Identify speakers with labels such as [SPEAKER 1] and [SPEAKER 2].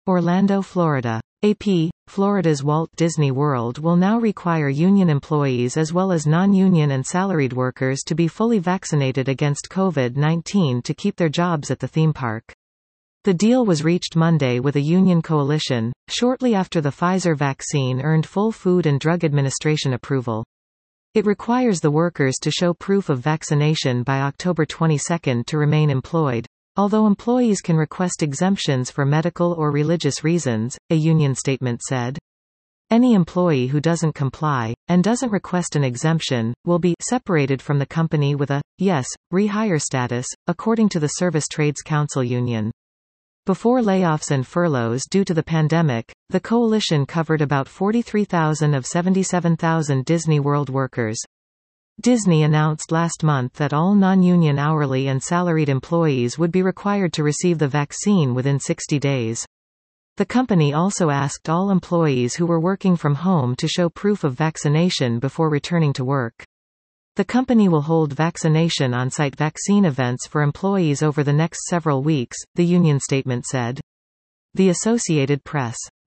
[SPEAKER 1] Orlando, Florida. AP, Florida's Walt Disney World will now require union employees as well as non-union and salaried workers to be fully vaccinated against COVID-19 to keep their jobs at the theme park. The deal was reached Monday with a union coalition, shortly after the Pfizer vaccine earned full Food and Drug Administration approval. It requires the workers to show proof of vaccination by October 22 to remain employed. Although employees can request exemptions for medical or religious reasons, a union statement said. Any employee who doesn't comply, and doesn't request an exemption, will be separated from the company with a, yes, rehire status, according to the Service Trades Council union. Before layoffs and furloughs due to the pandemic, the coalition covered about 43,000 of 77,000 Disney World workers. Disney announced last month that all non-union hourly and salaried employees would be required to receive the vaccine within 60 days. The company also asked all employees who were working from home to show proof of vaccination before returning to work. The company will hold vaccination on-site vaccine events for employees over the next several weeks, the union statement said. The Associated Press.